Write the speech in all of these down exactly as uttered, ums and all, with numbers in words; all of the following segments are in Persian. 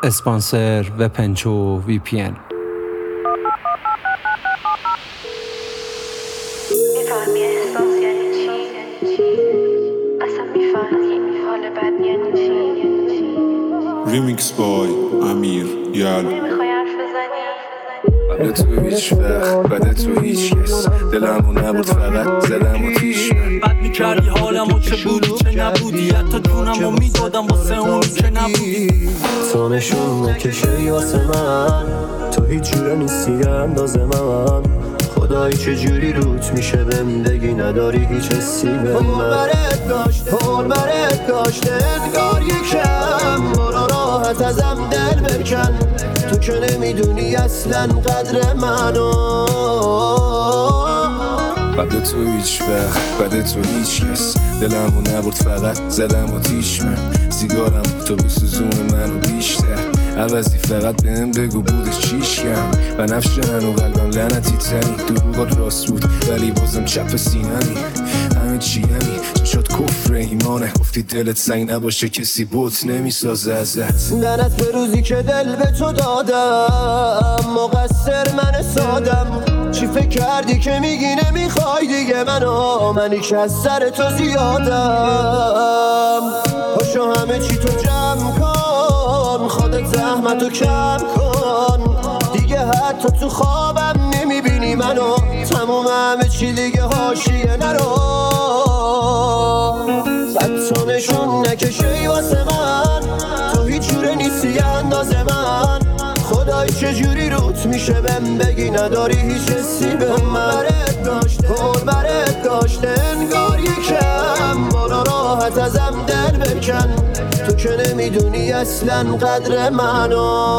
اسپانسر وپنچو وی پی ان. میفهمی احساس یعنی چی؟ اصلا میفهمی حال بد یعنی چی؟ ریمیکس بای امیر یال. نمیخوای حرف بزنی؟ بعد تو هیچ وقت بعد تو هیچ کس دلمو نبود فقط زدم و تیش من بد میکردی حالمو چه بودی چه نبودی حتی جونمو میدادم واسه اونی که نبودی. تو نشون نکشی واسه من تو هیچ جوره نیستی اندازه من خدایی چجوری روت میشه بهم بگی نداری هیچ حسی به من حرمت داشته حرمت داشته انگار یکم برو راحت ازم دل بکن تو که نمیدونی اصلا قدر منو بعد تو هیچ وقت بعد تو هیچ کس دلمو نبرد فقط زدم و تیش من سیگارم تو بسوزون منو بیشتر عوضی فقط بهم بگو بودش چیش کم و نفش هنو قلبم لعنتی تنی دروغات راست بود ولی بازم چپ سینمی همه چی همی شد کفر ایمانه گفتی دلت سنگ نباشه کسی بوت نمیسازه ازت لعنت به روزی که دل به تو دادم مقصر من سادم چی فکر کردی که میگی نمیخوای دیگه منو منی که از سر تو زیادم پاشو همه چی تو جمع کن خودت زحمتو کم کن دیگه حتی تو خوابم نمیبینی منو تموم همه چی دیگه حاشیه نرو صد تا نشون نکشی واسه من تو هیچ جوره نیستی اندازه من خدای چجوری روت میشه بهم بگی نداری هیچ حسی به من برت داشته برت داشته انگار یکم برو راحت ازم دل بکن تو که نمیدونی اصلا قدر منو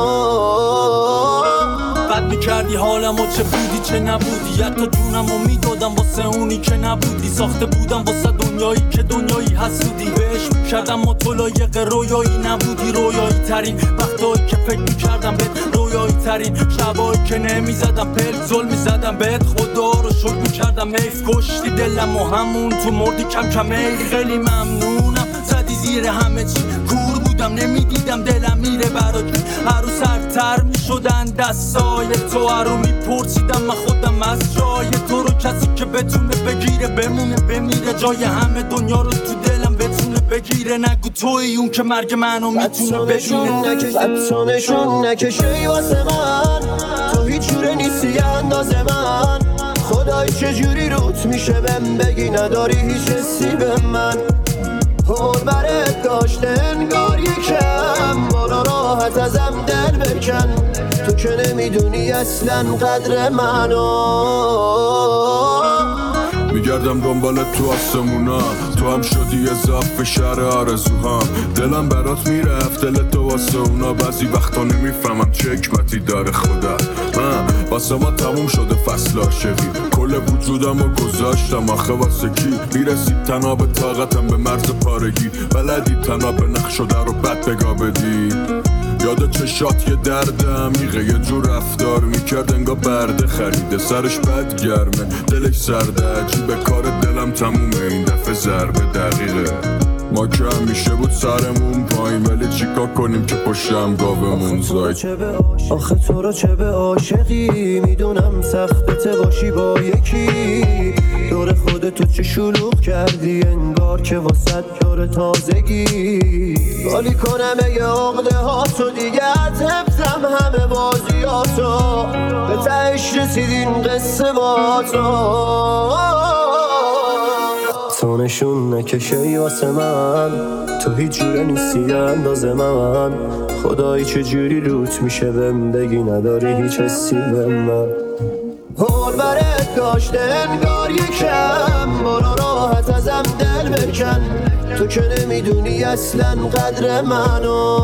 بد میکردی حالمو چه بودی چه نبودی حتی جونمو میدادم واسه اونی که نبودی ساخته بودم واسه دنیایی که دنیایی حسودی بهش میکردم مطلایق رویایی نبودی رویایی ترین وقتایی که فکر میکردم بهت رویایی ترین شبایی که نمیزدم پل زل میزدم بهت خدا رو شکر میکردم حیف کشتی دلم و همون تو مردی کم کم خیلی ممنونم زدی زیر همه چی کور بودم نمیدیدم دلم میره برات هر رو سرتر میشدن دستای تو هر رو میپرسیدم من خودم از جای تو رو کسی که بتونه بگیره بمونه بمیره جای همه دنیا رو تو دلم بتونه بگیره نگو توی اون که مرگ منو میتونه ببینه حتی نشون نکشی واسه من تو هیچ جوره نیستی اندازه من خدای چجوری روت میشه بهم بگی نداری هیچ حسی به من حرمت داشته انگار یکم برو راحت ازم دل بکن تو که نمیدونی اصلا قدر منو میگردم دنبالت تو آسمونا تو هم شدی اضافه شهر آرزوهام دلم برات میرفت دلت تو واسه اونا بعضی وقتا نمیفهمم چه حکمتی داره خدا من واسه ما تموم شده فصل عاشقی کل وجودم رو گذاشتم آخه واسه کی میرسید تنها به طاقتم به مرز پارگی بلدی تنها به نقش شده رو بد بگا بدی یاد چشات یه درد عمیقه یه جور رفتار میکرد انگار برده خریده سرش بد گرمه دلش سرده عجیبه کار دلم تمومه این دفعه ضربه دقیقه ما که همیشه بود سرمون پایین ولی چیکار کنیم که پشتم گاومون زاید آخه تو رو چه به عاشقی میدونم سختت باشی با یکی دور خودتو چه شلوغ کردی انگار که واسد یار تازگی بالی کنم اگه عقده ها تو دیگه از حفظم همه بازیاتو به تهش رسیدین قصه با تو تو نشون نکشی واسه من تو هیچ جوره نیستی اندازه من خدایی چجوری روت میشه بهم بگی نداری هیچ حسی به من حرمت داشته انگار یکم برو راحت ازم دل بکن تو که نمیدونی اصلا قدر منو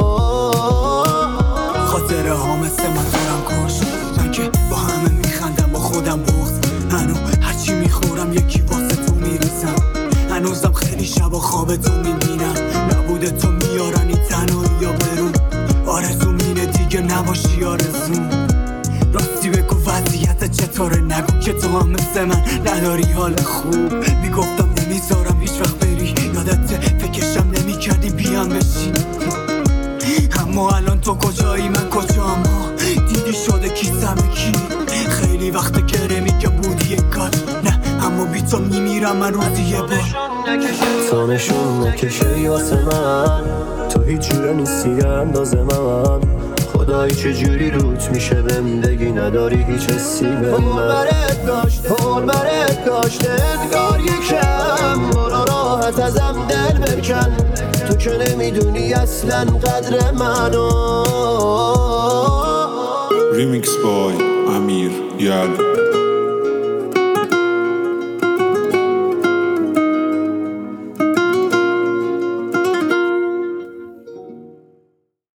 خاطره ها مثل موتورم کش من که با همه میخندم با خودم بغض هنو هرچی میخورم یکی واسه تو میریزم هنوزم خیلی شب و خواب تو میبینم نبوده تو میارن این تنهایی یا برون آرزو مینه دیگه نباشی آرزون راستی بگو وضعیت چطوره نگو که تو هم مثل من نداری حال خوب میگفتم نمیذارم هیچ وقت بری یادت فکرشم نمیکردی بیان بشین اما الان تو کجایی من کجام ها دیدی شده کیسم کی خیلی وقت که میگم بودی کار نه اما بی تو میمیرم من روزی یه بار تا نشون نکشه واسه من تو هیچ جوره نیستی انداز من خدایی چجوری روت میشه بهم بگی نداری هیچ حسی به من برت داشته برت داشته انگار یکم برا راحت ازم دل بکن تو که نمیدونی اصلا قدر منو Remix by Amir Yal